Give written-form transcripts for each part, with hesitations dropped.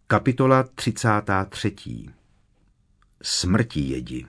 Kapitola 33. Smrtijedi.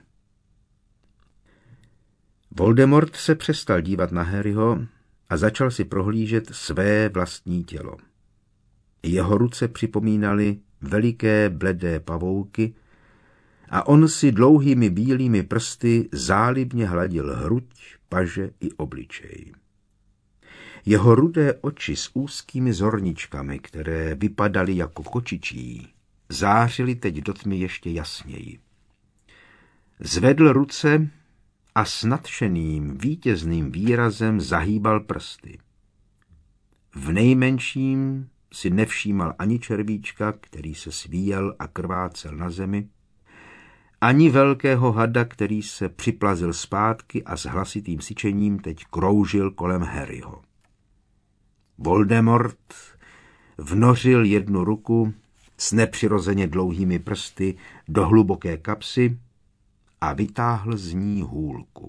Voldemort se přestal dívat na Harryho a začal si prohlížet své vlastní tělo. Jeho ruce připomínaly veliké bledé pavouky a on si dlouhými bílými prsty zálibně hladil hruď, paže i obličej. Jeho rudé oči s úzkými zorničkami, které vypadaly jako kočičí, zářily teď do tmy ještě jasněji. Zvedl ruce a s nadšeným vítězným výrazem zahýbal prsty. V nejmenším si nevšímal ani červíčka, který se svíjel a krvácel na zemi, ani velkého hada, který se připlazil zpátky a s hlasitým syčením teď kroužil kolem Harryho. Voldemort vnořil jednu ruku s nepřirozeně dlouhými prsty do hluboké kapsy a vytáhl z ní hůlku.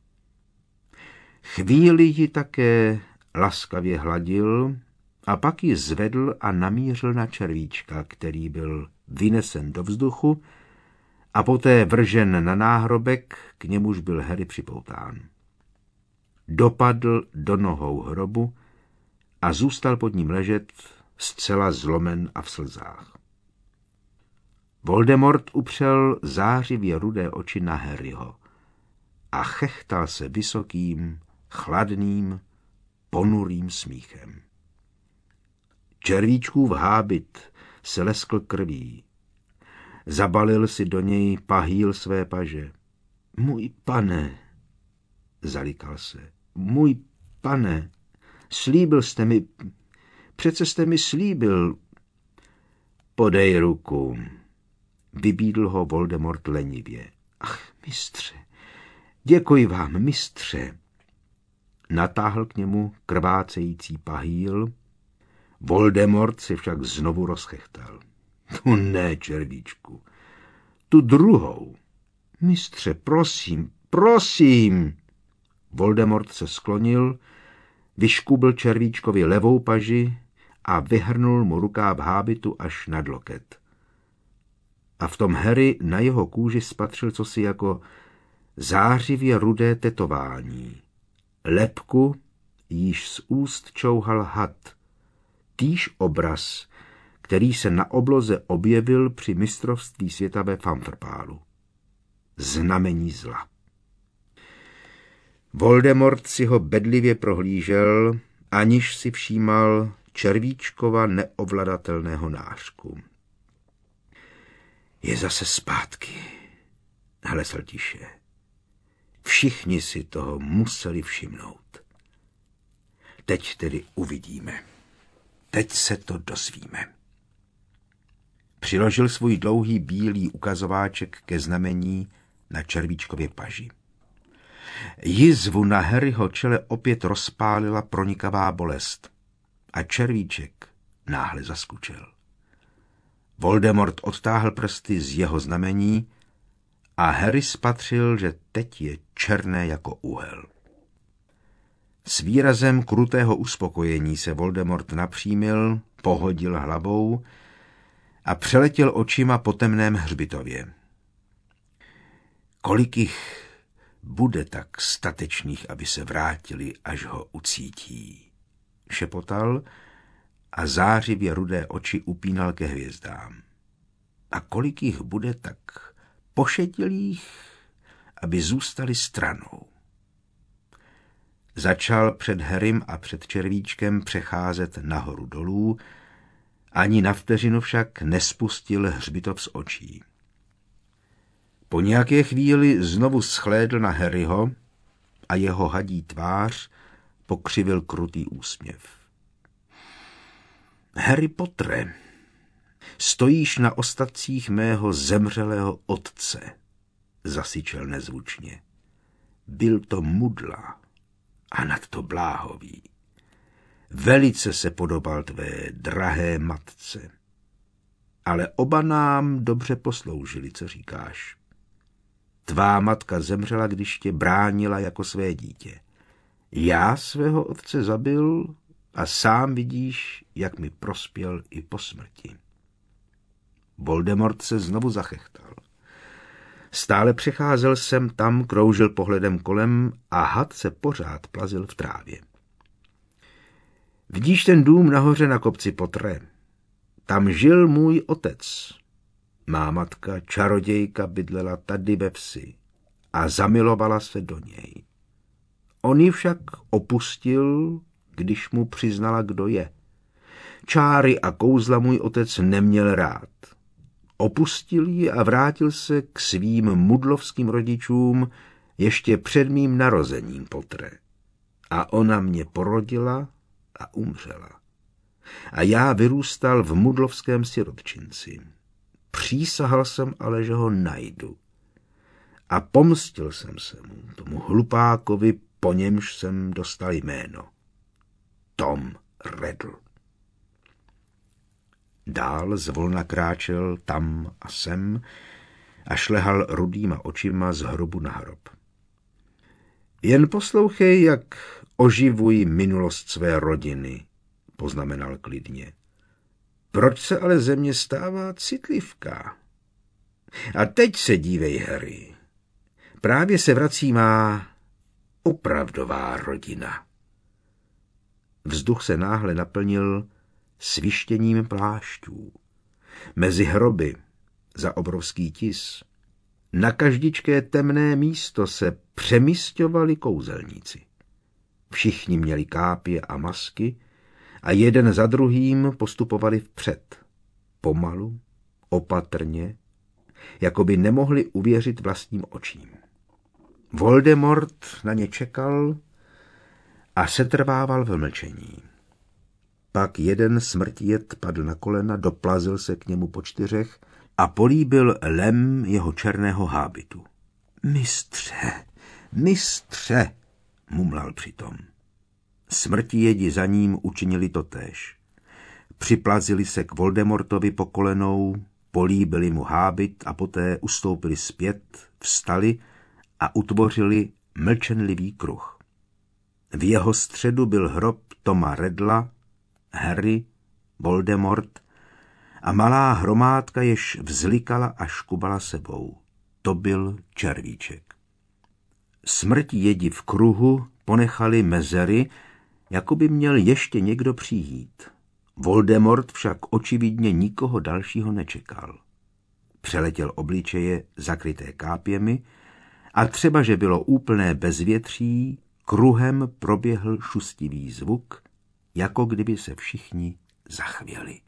Chvíli ji také laskavě hladil a pak ji zvedl a namířil na červíčka, který byl vynesen do vzduchu a poté vržen na náhrobek, k němuž byl Harry připoután. Dopadl do nohou hrobu a zůstal pod ním ležet, zcela zlomen a v slzách. Voldemort upřel zářivě rudé oči na Harryho a chechtal se vysokým, chladným, ponurým smíchem. Červíčkův hábit se leskl krví. Zabalil si do něj pahýl své paže. Můj pane, zalikal se, můj pane, slíbil jste mi, přece jste mi slíbil. Podej ruku, vybídl ho Voldemort lenivě. Ach, mistře, děkuji vám, mistře. Natáhl k němu krvácející pahýl. Voldemort se však znovu rozchechtal. Tu ne, červíčku, tu druhou. Mistře, prosím, prosím. Voldemort se sklonil, vyškubl červíčkovi levou paži a vyhrnul mu rukáv hábitu až nad loket. A v tom Harry na jeho kůži spatřil cosi jako zářivě rudé tetování. Lebku, jíž z úst čouhal had. Týž obraz, který se na obloze objevil při mistrovství světa ve Fumfrpálu. Znamení zla. Voldemort si ho bedlivě prohlížel, aniž si všímal červíčkova neovladatelného nářku. Je zase zpátky, hlesl tiše. Všichni si toho museli všimnout. Teď tedy uvidíme. Teď se to dozvíme. Přiložil svůj dlouhý bílý ukazováček ke znamení na červíčkově paži. Jizvu na Harryho čele opět rozpálila pronikavá bolest a červíček náhle zaskučel. Voldemort odtáhl prsty z jeho znamení a Harry spatřil, že teď je černé jako uhel. S výrazem krutého uspokojení se Voldemort napřímil, pohodil hlavou a přeletěl očima po temném hřbitově. Kolik jich bude tak statečných, aby se vrátili, až ho ucítí, šepotal a zářivě rudé oči upínal ke hvězdám. A kolik jich bude tak pošetilých, aby zůstali stranou. Začal před Harrym a před červíčkem přecházet nahoru dolů, ani na vteřinu však nespustil hřbitov z očí. Po nějaké chvíli znovu shlédl na Harryho a jeho hadí tvář pokřivil krutý úsměv. Harry Pottere, stojíš na ostatcích mého zemřelého otce, zasyčel nezvučně. Byl to mudla a nadto bláhový. Velice se podobal tvé drahé matce. Ale oba nám dobře posloužili, co říkáš. Tvá matka zemřela, když tě bránila jako své dítě. Já svého otce zabil a sám vidíš, jak mi prospěl i po smrti. Voldemort se znovu zachechtal. Stále přecházel sem tam, kroužil pohledem kolem a had se pořád plazil v trávě. Vidíš ten dům nahoře na kopci Potre? Tam žil můj otec. Má matka, čarodějka, bydlela tady ve vsi a zamilovala se do něj. On ji však opustil, když mu přiznala, kdo je. Čáry a kouzla můj otec neměl rád. Opustil ji a vrátil se k svým mudlovským rodičům ještě před mým narozením, Potre. A ona mě porodila a umřela. A já vyrůstal v mudlovském sirotčinci. Přísahal jsem ale, že ho najdu. A pomstil jsem se mu, tomu hlupákovi, po němž jsem dostal jméno. Tom Riddle. Dál zvolna kráčel tam a sem a šlehal rudýma očima z hrobu na hrob. Jen poslouchej, jak oživuji minulost své rodiny, poznamenal klidně. Proč se ale ze mě stává citlivká? A teď se dívej, Harry. Právě se vrací má opravdová rodina. Vzduch se náhle naplnil svištěním plášťů. Mezi hroby, za obrovský tis, na každičké temné místo se přemísťovali kouzelníci. Všichni měli kápě a masky a jeden za druhým postupovali vpřed. Pomalu, opatrně, jako by nemohli uvěřit vlastním očím. Voldemort na ně čekal a setrvával v mlčení. Pak jeden smrtijet padl na kolena, doplazil se k němu po čtyřech a políbil lem jeho černého hábitu. Mistře, mumlal přitom. Smrtijedi za ním učinili totéž. Připlazili se k Voldemortovi po kolenou, políbili mu hábit a poté ustoupili zpět, vstali a utvořili mlčenlivý kruh. V jeho středu byl hrob Toma Riddla, Harry, Voldemort a malá hromádka, jež vzlikala a škubala sebou. To byl červíček. Smrtijedi v kruhu ponechali mezery, jako by měl ještě někdo přijít. Voldemort však očividně nikoho dalšího nečekal. Přeletěl obličeje zakryté kápěmi a třeba, že bylo úplné bezvětří, kruhem proběhl šustivý zvuk, jako kdyby se všichni zachvěli.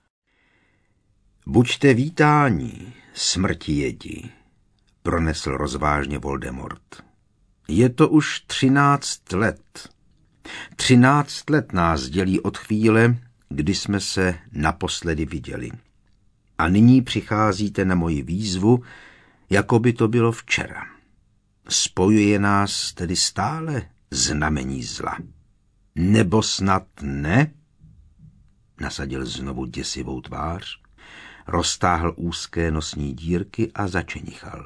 Buďte vítáni, smrtijedi, pronesl rozvážně Voldemort. Je to už 13 let. 13 let nás dělí od chvíle, kdy jsme se naposledy viděli. A nyní přicházíte na moji výzvu, jako by to bylo včera. Spojuje nás tedy stále znamení zla. Nebo snad ne? Nasadil znovu děsivou tvář, roztáhl úzké nosní dírky a začenichal.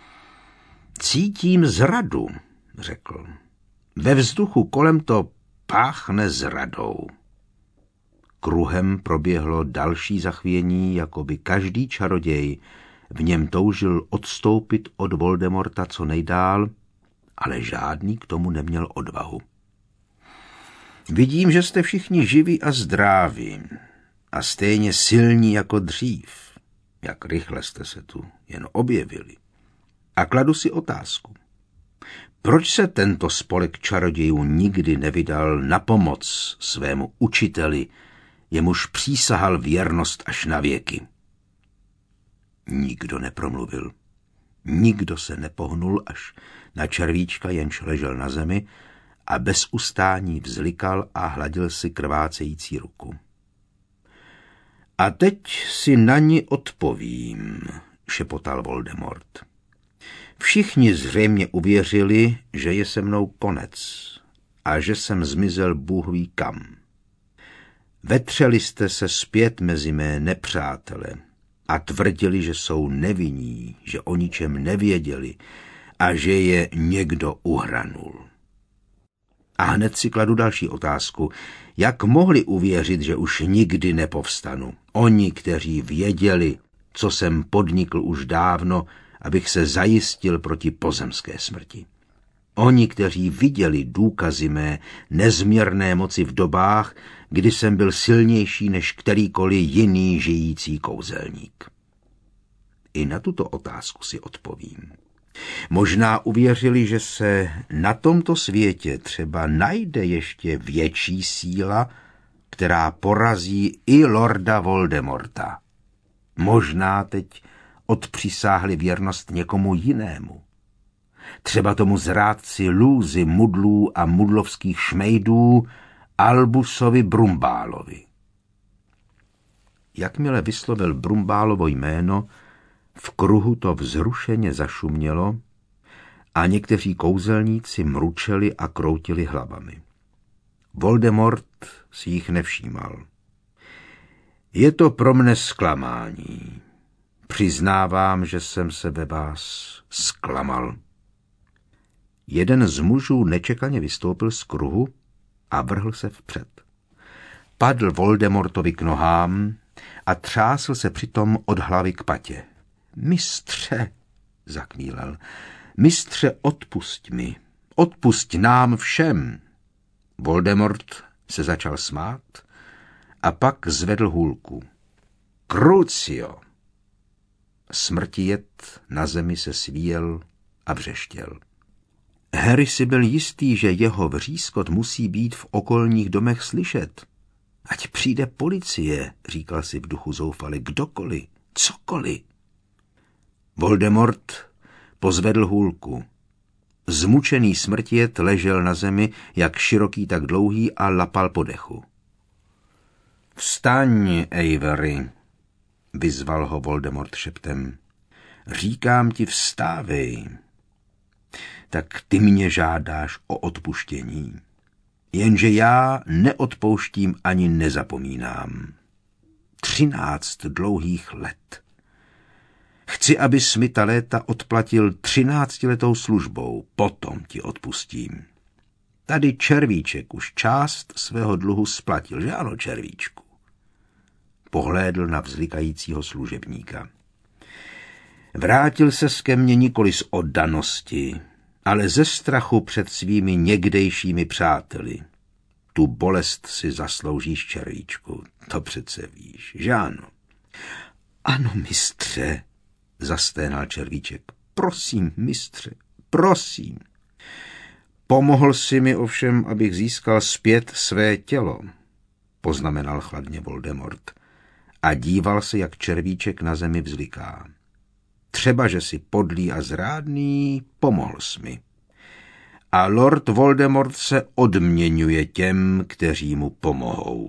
Cítím zradu, řekl. Ve vzduchu kolem to páchne zradou. Kruhem proběhlo další zachvění, jako by každý čaroděj v něm toužil odstoupit od Voldemorta co nejdál, ale žádný k tomu neměl odvahu. Vidím, že jste všichni živí a zdraví a stejně silní jako dřív. Jak rychle jste se tu jen objevili. A kladu si otázku. Proč se tento spolek čarodějů nikdy nevydal na pomoc svému učiteli, jemuž přísahal věrnost až na věky? Nikdo nepromluvil. Nikdo se nepohnul až na červíčka, jenž ležel na zemi a bez ustání vzlikal a hladil si krvácející ruku. A teď si na ní odpovím, šepotal Voldemort. Všichni zřejmě uvěřili, že je se mnou konec a že jsem zmizel Bůh ví kam. Vetřeli jste se zpět mezi mé nepřátele a tvrdili, že jsou nevinní, že o ničem nevěděli a že je někdo uhranul. A hned si kladu další otázku. Jak mohli uvěřit, že už nikdy nepovstanu? Oni, kteří věděli, co jsem podnikl už dávno, abych se zajistil proti pozemské smrti. Oni, kteří viděli důkazy mé nezměrné moci v dobách, kdy jsem byl silnější než kterýkoliv jiný žijící kouzelník. I na tuto otázku si odpovím. Možná uvěřili, že se na tomto světě třeba najde ještě větší síla, která porazí i lorda Voldemorta. Možná teď odpřisáhli věrnost někomu jinému. Třeba tomu zrádci lůzy mudlů a mudlovských šmejdů Albusovi Brumbálovi. Jakmile vyslovil Brumbálovo jméno, v kruhu to vzrušeně zašumělo a někteří kouzelníci mručeli a kroutili hlavami. Voldemort si jich nevšímal. Je to pro mne zklamání. Přiznávám, že jsem se ve vás zklamal. Jeden z mužů nečekaně vystoupil z kruhu a vrhl se vpřed. Padl Voldemortovi k nohám a třásl se přitom od hlavy k patě. Mistře, zakvílel, mistře, odpusť mi, odpusť nám všem. Voldemort se začal smát a pak zvedl hůlku. Crucio! Smrtijed na zemi se svíjel a vřeštěl. Harry si byl jistý, že jeho vřískot musí být v okolních domech slyšet. Ať přijde policie, říkal si v duchu zoufale, kdokoliv, cokoliv. Voldemort pozvedl hůlku. Zmučený smrtijed ležel na zemi, jak široký, tak dlouhý, a lapal po dechu. Vstaň, Avery, vyzval ho Voldemort šeptem. Říkám ti, vstávej. Tak ty mě žádáš o odpuštění. Jenže já neodpouštím ani nezapomínám. 13 dlouhých let. Chci, abys mi ta léta odplatil 13letou službou, potom ti odpustím. Tady Červíček už část svého dluhu splatil, že ano, Červíčku? Pohlédl na vzlikajícího služebníka. Vrátil ses ke mně nikoli z oddanosti, ale ze strachu před svými někdejšími přáteli. Tu bolest si zasloužíš, Červíčku, to přece víš, že ano? Ano, mistře, zasténal Červíček. Prosím, mistře, prosím. Pomohl si mi ovšem, abych získal zpět své tělo, poznamenal chladně Voldemort a díval se, jak Červíček na zemi vzliká. Třeba, že si podlý a zrádný, pomohl jsi mi. A lord Voldemort se odměňuje těm, kteří mu pomohou.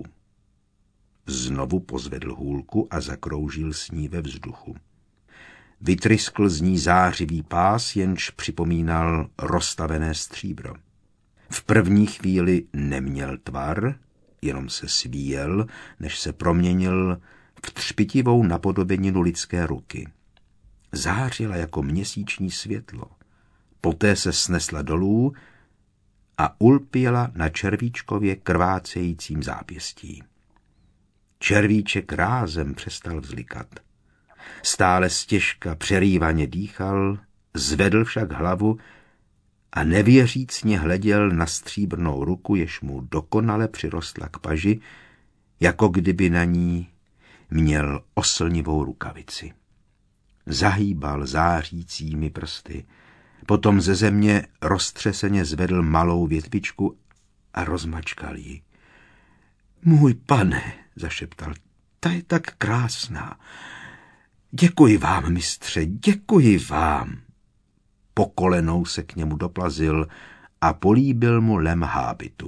Znovu pozvedl hůlku a zakroužil s ní ve vzduchu. Vytryskl z ní zářivý pás, jenž připomínal roztavené stříbro. V první chvíli neměl tvar, jenom se svíjel, než se proměnil v třpitivou napodobeninu lidské ruky. Zářila jako měsíční světlo. Poté se snesla dolů a ulpěla na Červíčkově krvácejícím zápěstí. Červíček rázem přestal vzlikat. Stále stěžka přerývaně dýchal, zvedl však hlavu a nevěřícně hleděl na stříbrnou ruku, jež mu dokonale přirostla k paži, jako kdyby na ní měl oslnivou rukavici. Zahýbal zářícími prsty, potom ze země roztřeseně zvedl malou větvičku a rozmačkal ji. Můj pane, zašeptal, ta je tak krásná. Děkuji vám, mistře, děkuji vám. Po kolenou se k němu doplazil a políbil mu lem hábitu.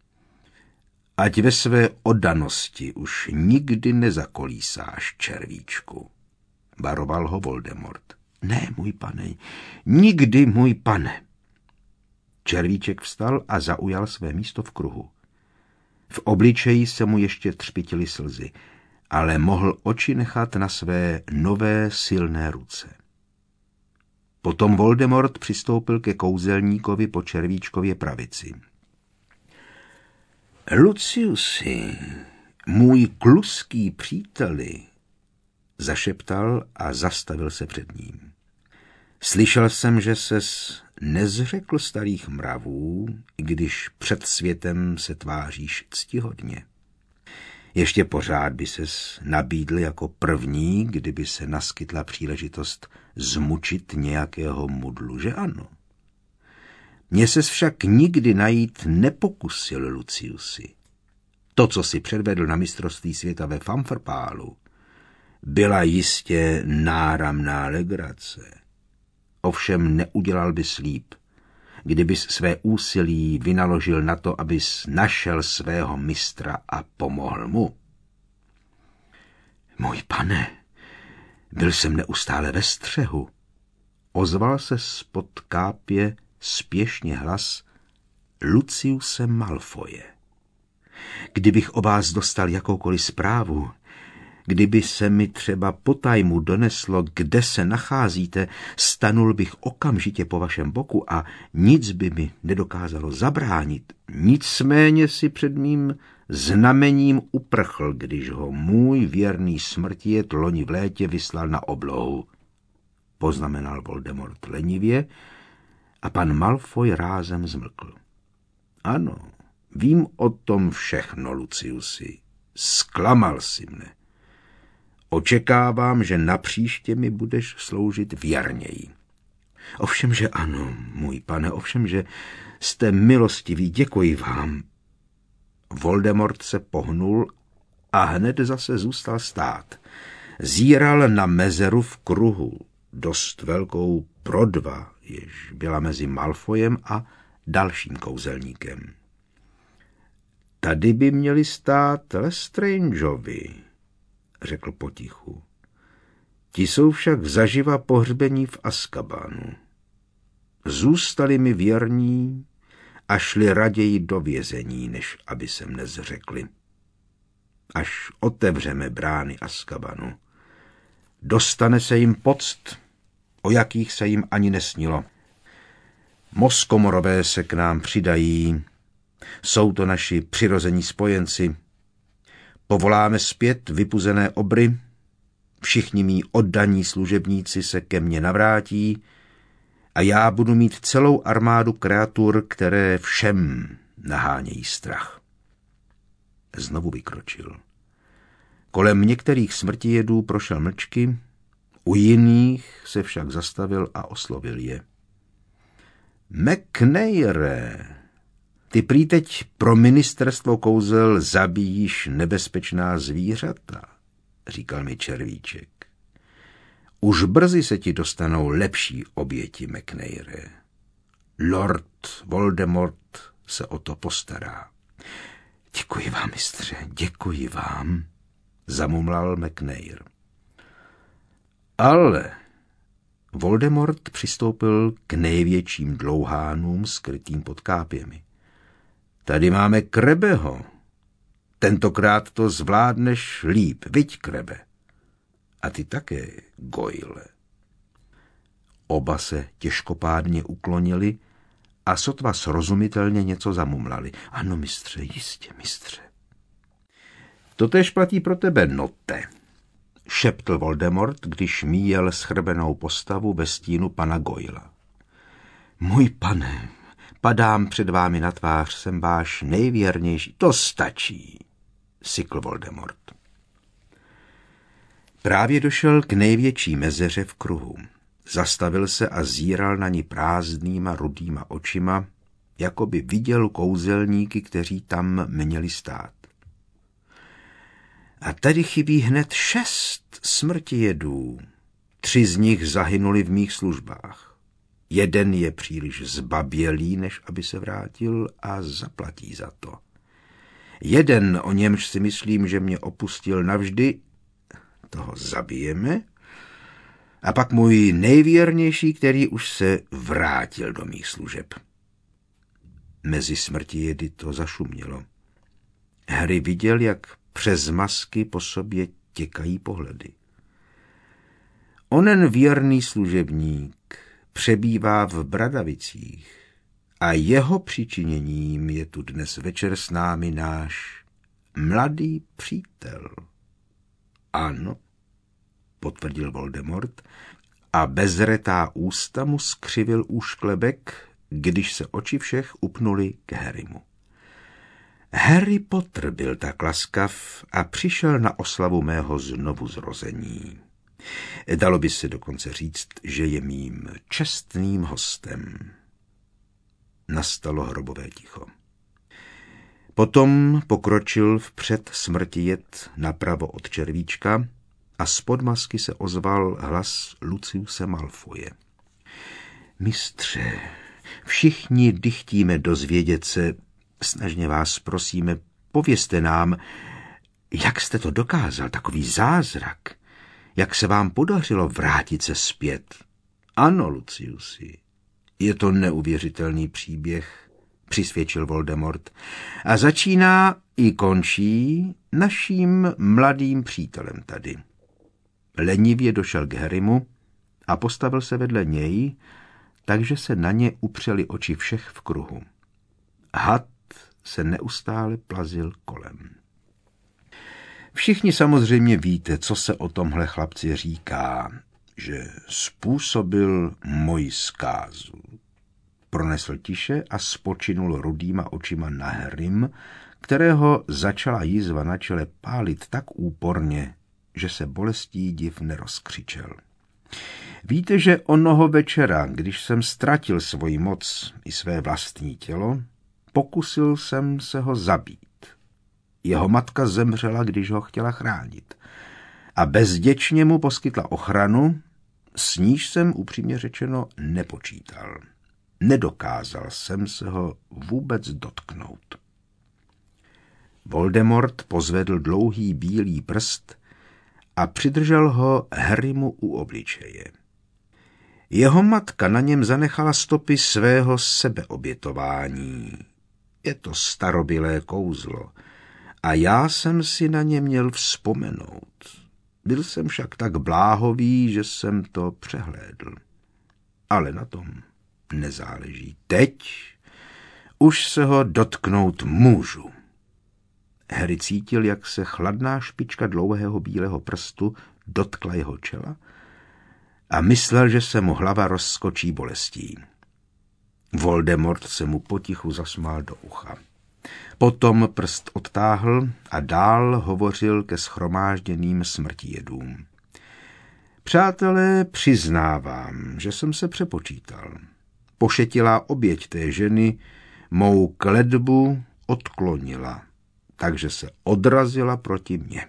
Ať ve své oddanosti už nikdy nezakolísáš, Červíčku, varoval ho Voldemort. Ne, můj pane, nikdy, můj pane. Červíček vstal a zaujal své místo v kruhu. V obličeji se mu ještě třpitily slzy, ale mohl oči nechat na své nové silné ruce. Potom Voldemort přistoupil ke kouzelníkovi po Červíčkově pravici. Luciusi, můj kluský příteli, zašeptal a zastavil se před ním. Slyšel jsem, že ses nezřekl starých mravů, i když před světem se tváříš ctihodně. Ještě pořád by ses nabídl jako první, kdyby se naskytla příležitost zmučit nějakého mudlu, že ano? Mně ses však nikdy najít nepokusil, Luciusi. To, co si předvedl na mistrovství světa ve Famfrpálu, byla jistě náramná legrace. Ovšem neudělal bys líp, kdybys své úsilí vynaložil na to, abys našel svého mistra a pomohl mu. Můj pane, byl jsem neustále ve střehu. Ozval se spod kápě spěšně hlas Luciuse Malfoje. Kdybych o vás dostal jakoukoliv zprávu, kdyby se mi třeba potajmu doneslo, kde se nacházíte, stanul bych okamžitě po vašem boku a nic by mi nedokázalo zabránit. Nicméně si před mým znamením uprchl, když ho můj věrný smrtijet loni v létě vyslal na oblohu. Poznamenal Voldemort lenivě a pan Malfoy rázem zmlkl. Ano, vím o tom všechno, Luciusi. Zklamal si mne. Očekávám, že napříště mi budeš sloužit věrněji. Ovšemže ano, můj pane, ovšemže jste milostivý, děkuji vám. Voldemort se pohnul a hned zase zůstal stát. Zíral na mezeru v kruhu, dost velkou pro dva, jež byla mezi Malfoyem a dalším kouzelníkem. Tady by měli stát Lestrangeovi, řekl potichu. Ti jsou však zaživa pohřbení v Azkabanu. Zůstali mi věrní a šli raději do vězení, než aby se mne zřekli. Až otevřeme brány Azkabanu, dostane se jim poct, o jakých se jim ani nesnilo. Moskomorové se k nám přidají, jsou to naši přirození spojenci. Povoláme zpět vypuzené obry, všichni mí oddaní služebníci se ke mně navrátí a já budu mít celou armádu kreatur, které všem nahánějí strach. Znovu vykročil. Kolem některých smrtijedů prošel mlčky, u jiných se však zastavil a oslovil je. McNaire, ty prý teď pro ministerstvo kouzel zabíjíš nebezpečná zvířata, říkal mi červíček. Už brzy se ti dostanou lepší oběti, McNaire. Lord Voldemort se o to postará. Děkuji vám, mistře, děkuji vám, zamumlal McNair. Ale Voldemort přistoupil k největším dlouhánům skrytým pod kápěmi. Tady máme Krebeho. Tentokrát to zvládneš líp, viď, Krebe? A ty také, Goyle. Oba se těžkopádně uklonili a sotva srozumitelně něco zamumlali. Ano, mistře, jistě, mistře. Totéž platí pro tebe, Notte, šeptl Voldemort, když míjel schrbenou postavu ve stínu pana Goyla. Můj pane, padám před vámi na tvář, jsem váš nejvěrnější. To stačí, sykl Voldemort. Právě došel k největší mezeře v kruhu. Zastavil se a zíral na ní prázdnýma rudýma očima, jako by viděl kouzelníky, kteří tam měli stát. A tady chybí hned 6 smrtijedů. 3 z nich zahynuli v mých službách. Jeden je příliš zbabělý, než aby se vrátil a zaplatí za to. Jeden, o němž si myslím, že mě opustil navždy, toho zabijeme. A pak můj nejvěrnější, který už se vrátil do mých služeb. Mezi smrtijedy to zašumělo. Harry viděl, jak přes masky po sobě těkají pohledy. Onen věrný služebník přebývá v Bradavicích a jeho přičiněním je tu dnes večer s námi náš mladý přítel. Ano, potvrdil Voldemort a bezretá ústa mu skřivil úšklebek, když se oči všech upnuly k Harrymu. Harry Potter byl tak laskav a přišel na oslavu mého znovuzrození. Dalo by se dokonce říct, že je mým čestným hostem. Nastalo hrobové ticho. Potom pokročil vpřed smrtijet napravo od červíčka a spod masky se ozval hlas Luciuse Malfoye. Mistře, všichni dychtíme dozvědět se, snažně vás prosíme, povězte nám, jak jste to dokázal, takový zázrak, jak se vám podařilo vrátit se zpět. Ano, Luciusi, je to neuvěřitelný příběh, přisvědčil Voldemort, a začíná i končí naším mladým přítelem tady. Lenivě došel k Harrymu a postavil se vedle něj, takže se na ně upřeli oči všech v kruhu. Had se neustále plazil kolem. Všichni samozřejmě víte, co se o tomhle chlapci říká, že způsobil moji zkázu. Pronesl tiše a spočinul rudýma očima na Harrym, kterého začala jízva na čele pálit tak úporně, že se bolestí div nerozkřičel. Víte, že onoho večera, když jsem ztratil svoji moc i své vlastní tělo, pokusil jsem se ho zabít. Jeho matka zemřela, když ho chtěla chránit. A bezděčně mu poskytla ochranu, s níž jsem upřímně řečeno nepočítal. Nedokázal jsem se ho vůbec dotknout. Voldemort pozvedl dlouhý bílý prst a přidržel ho Harrymu u obličeje. Jeho matka na něm zanechala stopy svého sebeobětování. Je to starobylé kouzlo a já jsem si na ně měl vzpomenout. Byl jsem však tak bláhový, že jsem to přehlédl. Ale na tom nezáleží. Teď už se ho dotknout můžu. Harry cítil, jak se chladná špička dlouhého bílého prstu dotkla jeho čela a myslel, že se mu hlava rozskočí bolestí. Voldemort se mu potichu zasmál do ucha. Potom prst odtáhl a dál hovořil ke shromážděným smrtijedům. Přátelé, přiznávám, že jsem se přepočítal. Pošetilá oběť té ženy mou kletbu odklonila, takže se odrazila proti mně.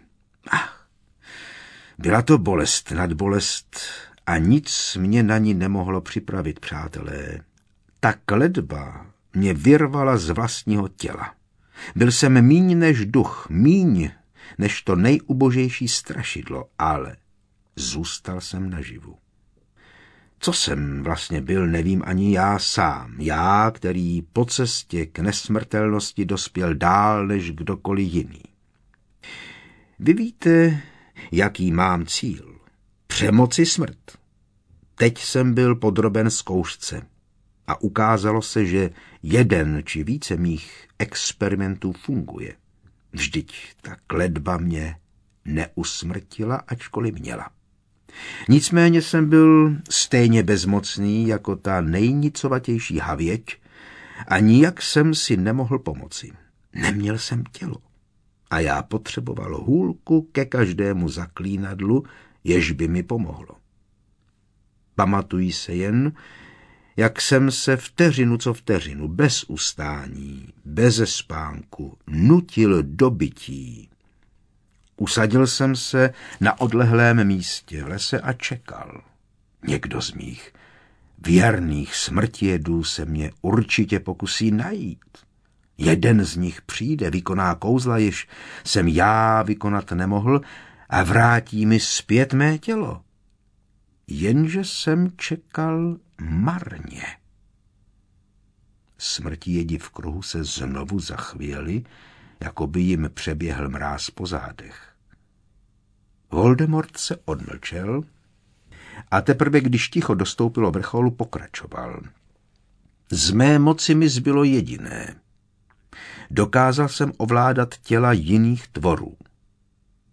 Byla to bolest nad bolest a nic mě na ní nemohlo připravit, přátelé. Ta kletba mě vyrvala z vlastního těla. Byl jsem míň než duch, míň než to nejubožejší strašidlo, ale zůstal jsem naživu. Co jsem vlastně byl, nevím ani já sám. Já, který po cestě k nesmrtelnosti dospěl dál než kdokoliv jiný. Vy víte, jaký mám cíl. Přemoci smrt. Teď jsem byl podroben zkoušce a ukázalo se, že jeden či více mých experimentů funguje. Vždyť ta kletba mě neusmrtila, ačkoliv měla. Nicméně jsem byl stejně bezmocný jako ta nejnicovatější havěť a nijak jsem si nemohl pomoci. Neměl jsem tělo a já potřeboval hůlku ke každému zaklínadlu, jež by mi pomohlo. Pamatuji se jen, jak jsem se vteřinu co vteřinu, bez ustání, beze spánku, nutil do bytí. Usadil jsem se na odlehlém místě v lese a čekal. Někdo z mých věrných smrtijedů se mě určitě pokusí najít. Jeden z nich přijde, vykoná kouzla, jež jsem já vykonat nemohl a vrátí mi zpět mé tělo. Jenže jsem čekal marně. Smrtijedi v kruhu se znovu zachvěli, jako by jim přeběhl mráz po zádech. Voldemort se odmlčel a teprve, když ticho dostoupilo vrcholu, pokračoval. Z mé moci mi zbylo jediné. Dokázal jsem ovládat těla jiných tvorů.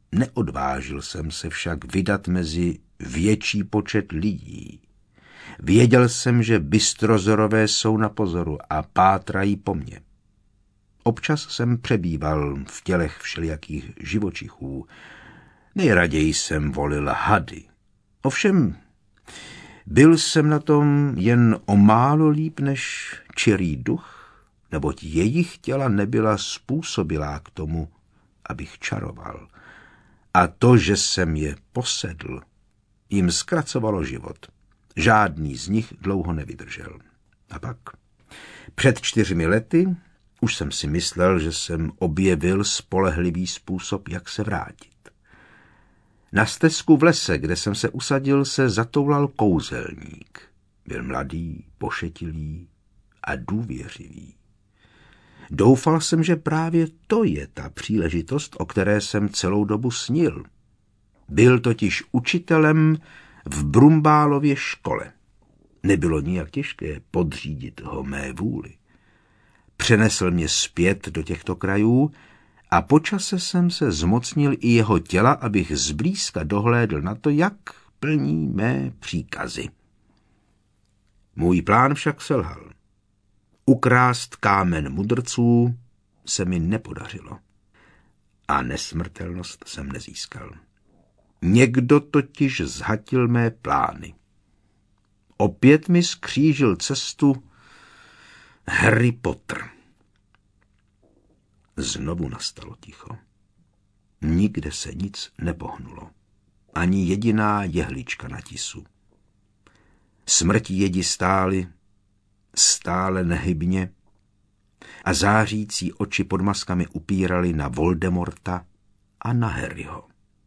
Neodvážil jsem se však vydat mezi větší počet lidí. Věděl jsem, že bystrozorové jsou na pozoru a pátrají po mně. Občas jsem přebýval v tělech všelijakých živočichů. Nejraději jsem volil hady. Ovšem, byl jsem na tom jen o málo líp než čirý duch, neboť jejich těla nebyla způsobilá k tomu, abych čaroval. A to, že jsem je posedl, jim zkracovalo život. Žádný z nich dlouho nevydržel. A pak, před 4 lety, už jsem si myslel, že jsem objevil spolehlivý způsob, jak se vrátit. Na stezku v lese, kde jsem se usadil, se zatoulal kouzelník. Byl mladý, pošetilý a důvěřivý. Doufal jsem, že právě to je ta příležitost, o které jsem celou dobu snil. Byl totiž učitelem v Brumbálově škole. Nebylo nijak těžké podřídit ho mé vůli. Přenesl mě zpět do těchto krajů a po čase jsem se zmocnil i jeho těla, abych zblízka dohlédl na to, jak plní mé příkazy. Můj plán však selhal. Ukrást kámen mudrců se mi nepodařilo. A nesmrtelnost jsem nezískal. Někdo totiž zhatil mé plány. Opět mi skřížil cestu Harry Potter. Znovu nastalo ticho. Nikde se nic nepohnulo. Ani jediná jehlička na tisu. Smrtí jedi stále nehybně a zářící oči pod maskami upíraly na Voldemorta a na Harryho.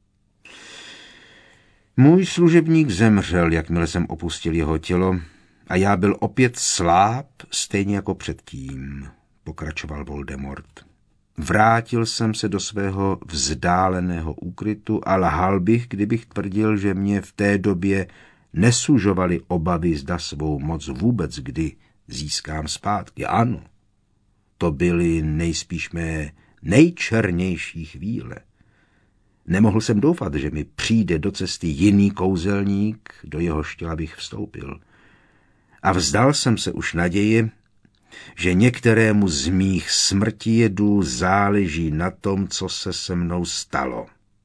Můj služebník zemřel, jakmile jsem opustil jeho tělo, a já byl opět sláb, stejně jako předtím, pokračoval Voldemort. Vrátil jsem se do svého vzdáleného úkrytu a lhal bych, kdybych tvrdil, že mě v té době nesužovaly obavy, zda svou moc vůbec kdy získám zpátky. Ano, to byly nejspíš mé nejčernější chvíle. Nemohl jsem doufat, že mi přijde do cesty jiný kouzelník, do jehož těla bych vstoupil. A vzdal jsem se už naději, že některému z mých smrtijedů záleží na tom, co se se mnou stalo.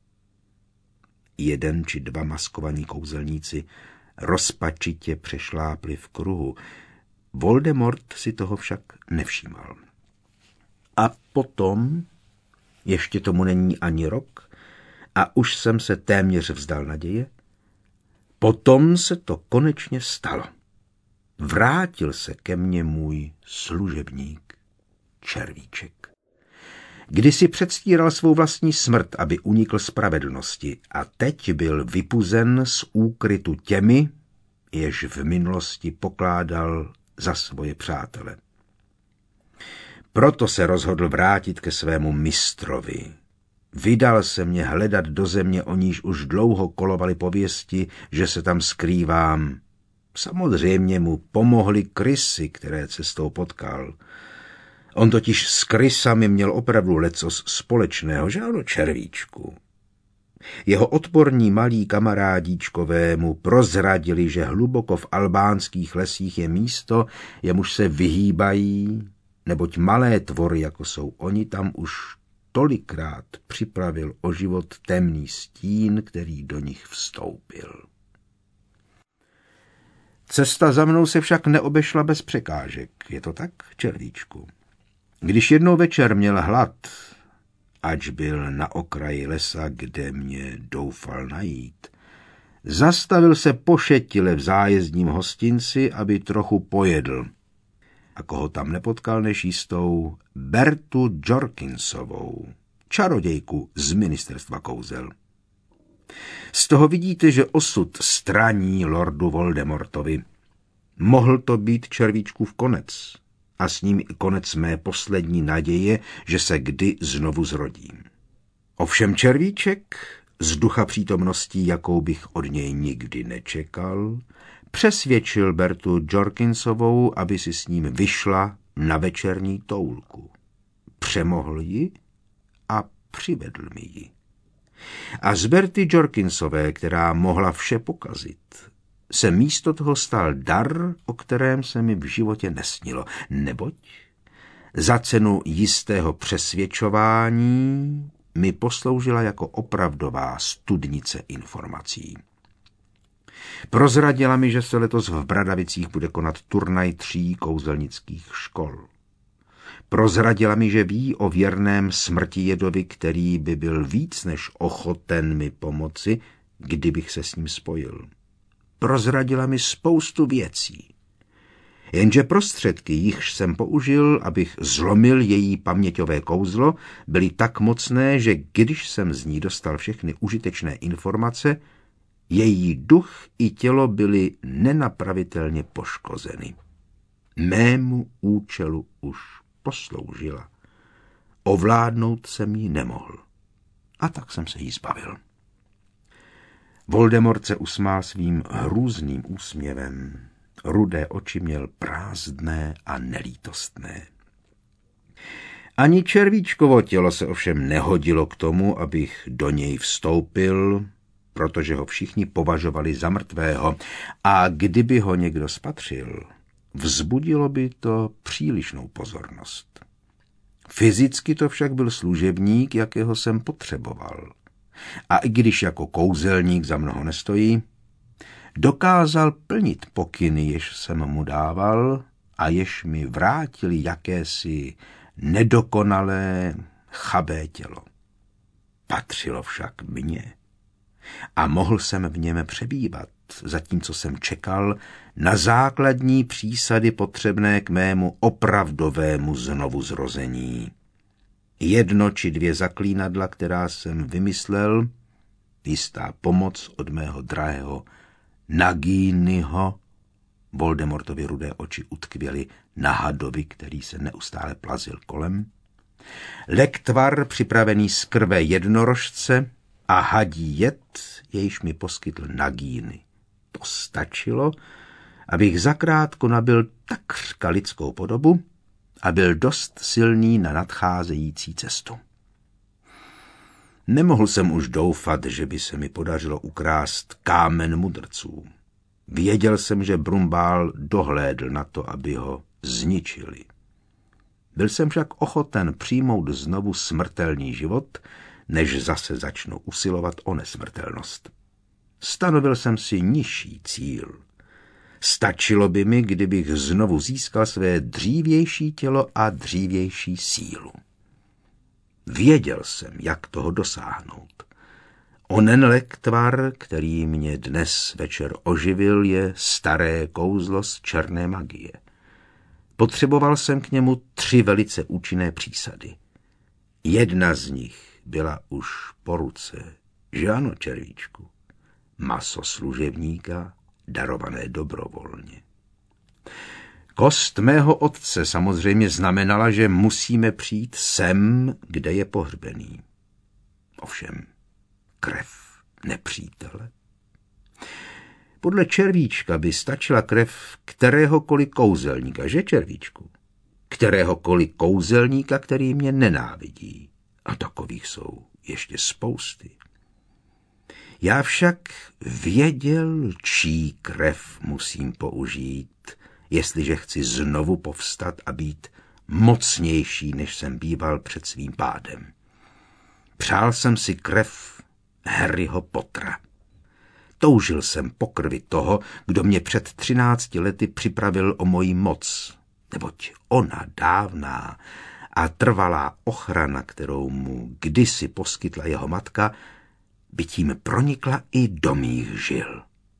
1 či 2 maskovaní kouzelníci rozpačitě přešlápli v kruhu. Voldemort si toho však nevšímal. A potom, ještě tomu není ani rok, a už jsem se téměř vzdal naděje, potom se to konečně stalo. Vrátil se ke mně můj služebník, Červíček. Kdysi předstíral svou vlastní smrt, aby unikl spravedlnosti, a teď byl vypuzen z úkrytu těmi, jež v minulosti pokládal za svoje přátele. Proto se rozhodl vrátit ke svému mistrovi. Vydal se mě hledat do země, o níž už dlouho kolovaly pověsti, že se tam skrývám. Samozřejmě mu pomohly krysy, které cestou potkal. On totiž s krysami měl opravdu lecos společného, že ano, Červíčku. Jeho odporní malí kamarádíčkové mu prozradili, že hluboko v albánských lesích je místo, jemuž se vyhýbají, neboť malé tvory, jako jsou oni, tam už tolikrát připravil o život temný stín, který do nich vstoupil. Cesta za mnou se však neobešla bez překážek. Je to tak, Červíčku? Když jednou večer měl hlad, ač byl na okraji lesa, kde mě doufal najít, zastavil se pošetile v zájezdním hostinci, aby trochu pojedl. A koho tam nepotkal než jistou Bertu Jorkinsovou, čarodějku z ministerstva kouzel. Z toho vidíte, že osud straní lordu Voldemortovi. Mohl to být Červíčkův konec a s ním i konec mé poslední naděje, že se kdy znovu zrodím. Ovšem Červíček, z ducha přítomností, jakou bych od něj nikdy nečekal, přesvědčil Bertu Jorkinsovou, aby si s ním vyšla na večerní toulku. Přemohl ji a přivedl mi ji. A z Berty Jorkinsové, která mohla vše pokazit, se místo toho stal dar, o kterém se mi v životě nesnilo, neboť za cenu jistého přesvědčování mi posloužila jako opravdová studnice informací. Prozradila mi, že se letos v Bradavicích bude konat turnaj 3 kouzelnických škol. Prozradila mi, že ví o věrném smrtijedovi, který by byl víc než ochoten mi pomoci, kdybych se s ním spojil. Prozradila mi spoustu věcí. Jenže prostředky, jichž jsem použil, abych zlomil její paměťové kouzlo, byly tak mocné, že když jsem z ní dostal všechny užitečné informace, její duch i tělo byly nenapravitelně poškozeny. Mému účelu už posloužila. Ovládnout jsem ji nemohl. A tak jsem se jí zbavil. Voldemort se usmál svým hrůzným úsměvem. Rudé oči měl prázdné a nelítostné. Ani červíčkovo tělo se ovšem nehodilo k tomu, abych do něj vstoupil, protože ho všichni považovali za mrtvého, a kdyby ho někdo spatřil, vzbudilo by to přílišnou pozornost. Fyzicky to však byl služebník, jakého jsem potřeboval. A i když jako kouzelník za mnoho nestojí, dokázal plnit pokyny, jež jsem mu dával a jež mi vrátili jakési nedokonalé, chabé tělo. Patřilo však mně a mohl jsem v něm přebývat, zatímco jsem čekal na základní přísady potřebné k mému opravdovému znovuzrození. 1 či 2 zaklínadla, která jsem vymyslel, jistá pomoc od mého drahého Naginiho. Voldemortovi rudé oči utkvěly na hadovi, který se neustále plazil kolem. Lektvar připravený z krve jednorožce a hadí jed, jejž mi poskytl Nagini. To stačilo, abych zakrátko nabyl takřka lidskou podobu a byl dost silný na nadcházející cestu. Nemohl jsem už doufat, že by se mi podařilo ukrást kámen mudrců. Věděl jsem, že Brumbál dohlédl na to, aby ho zničili. Byl jsem však ochoten přijmout znovu smrtelný život, než zase začnu usilovat o nesmrtelnost. Stanovil jsem si nižší cíl. Stačilo by mi, kdybych znovu získal své dřívější tělo a dřívější sílu. Věděl jsem, jak toho dosáhnout. Onen lektvar, který mě dnes večer oživil, je staré kouzlo z černé magie. Potřeboval jsem k němu 3 velice účinné přísady. 1 z nich byla už po ruce, že ano, červíčku? Maso služebníka, darované dobrovolně. Kost mého otce samozřejmě znamenala, že musíme přijít sem, kde je pohřbený. Ovšem, krev nepřítele. Podle červíčka by stačila krev kteréhokoliv kouzelníka, že červíčku? Kteréhokoliv kouzelníka, který mě nenávidí. A takových jsou ještě spousty. Já však věděl, čí krev musím použít, jestliže chci znovu povstat a být mocnější, než jsem býval před svým pádem. Přál jsem si krev Harryho Pottera. Toužil jsem po krvi toho, kdo mě před 13 lety připravil o moji moc, neboť ona dávná a trvalá ochrana, kterou mu kdysi poskytla jeho matka, by tím pronikla i do mých žil.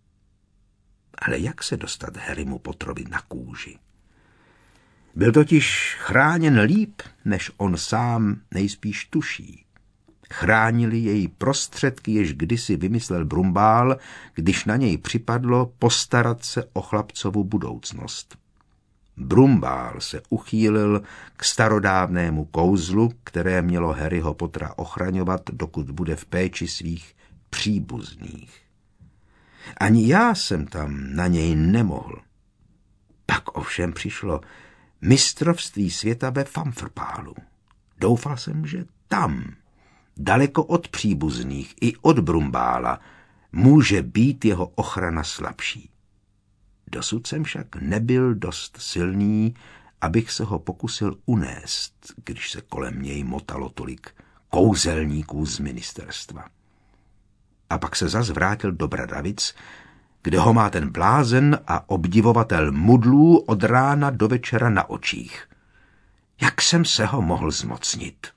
Ale jak se dostat Harrymu Potterovi na kůži? Byl totiž chráněn líp, než on sám nejspíš tuší. Chránili jej prostředky, jež kdysi vymyslel Brumbál, když na něj připadlo postarat se o chlapcovu budoucnost. Brumbál se uchýlil k starodávnému kouzlu, které mělo Harryho Pottera ochraňovat, dokud bude v péči svých příbuzných. Ani já jsem tam na něj nemohl. Pak ovšem přišlo mistrovství světa ve Famfrpálu. Doufal jsem, že tam, daleko od příbuzných i od Brumbála, může být jeho ochrana slabší. Dosud jsem však nebyl dost silný, abych se ho pokusil unést, když se kolem něj motalo tolik kouzelníků z ministerstva. A pak se zas vrátil do Bradavic, kde ho má ten blázen a obdivovatel mudlů od rána do večera na očích. Jak jsem se ho mohl zmocnit?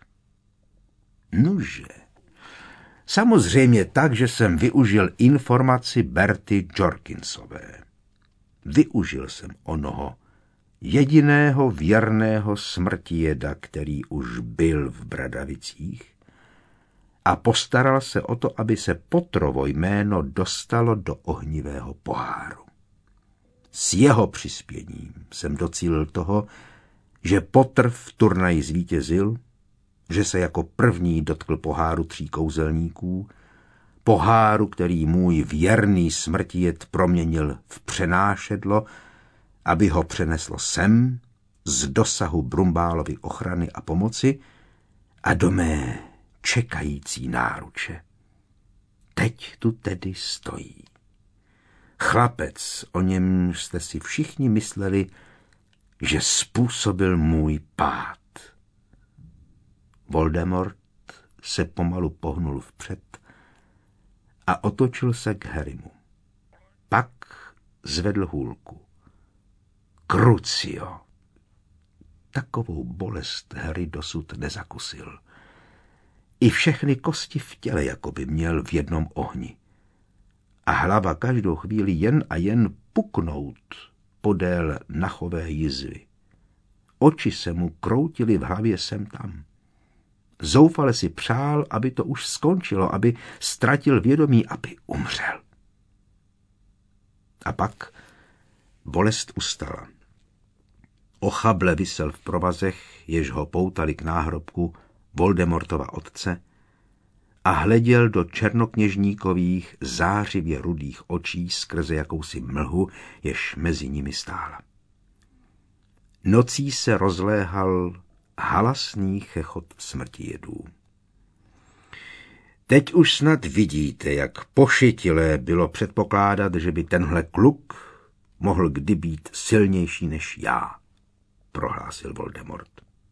Nuže, samozřejmě tak, že jsem využil informaci Berty Jorkinsové. Využil jsem onoho jediného věrného smrtijeda, který už byl v Bradavicích, a postaral se o to, aby se Potrovo jméno dostalo do ohnivého poháru. S jeho přispěním jsem docílil toho, že Potr v turnaji zvítězil, že se jako první dotkl poháru 3 kouzelníků, poháru, který můj věrný smrtijed proměnil v přenášedlo, aby ho přeneslo sem, z dosahu Brumbálovy ochrany a pomoci a do mé čekající náruče. Teď tu tedy stojí. Chlapec, o něm jste si všichni mysleli, že způsobil můj pád. Voldemort se pomalu pohnul vpřed a otočil se k Harrymu. Pak zvedl hůlku. Crucio. Takovou bolest Harry dosud nezakusil. I všechny kosti v těle jako by měl v jednom ohni. A hlava každou chvíli jen a jen puknout podél nachové jizvy. Oči se mu kroutily v hlavě sem tam. Zoufale si přál, aby to už skončilo, aby ztratil vědomí, aby umřel. A pak bolest ustala. Ochable visel v provazech, jež ho poutali k náhrobku Voldemortova otce, a hleděl do černokněžníkových zářivě rudých očí skrze jakousi mlhu, jež mezi nimi stála. Nocí se rozléhal halasný chechot smrtijedů. Teď už snad vidíte, jak pošetilé bylo předpokládat, že by tenhle kluk mohl kdy být silnější než já, prohlásil Voldemort.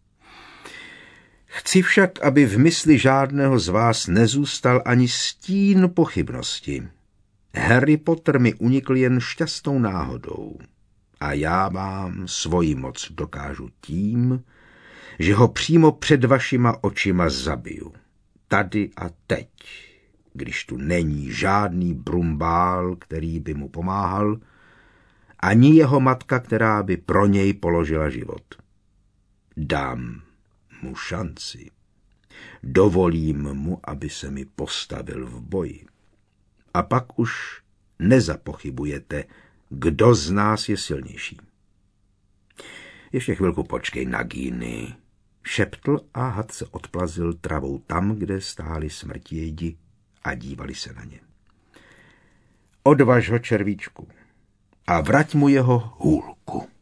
Chci však, aby v mysli žádného z vás nezůstal ani stín pochybnosti. Harry Potter mi unikl jen šťastnou náhodou a já vám svoji moc dokážu tím, že ho přímo před vašima očima zabiju. Tady a teď, když tu není žádný Brumbál, který by mu pomáhal, ani jeho matka, která by pro něj položila život. Dám mu šanci. Dovolím mu, aby se mi postavil v boji. A pak už nezapochybujete, kdo z nás je silnější. Ještě chvilku počkej, Nagini, šeptl a had se odplazil travou tam, kde stáli smrtijedi a dívali se na ně. Odvaž ho, červíčku, a vrať mu jeho hůlku.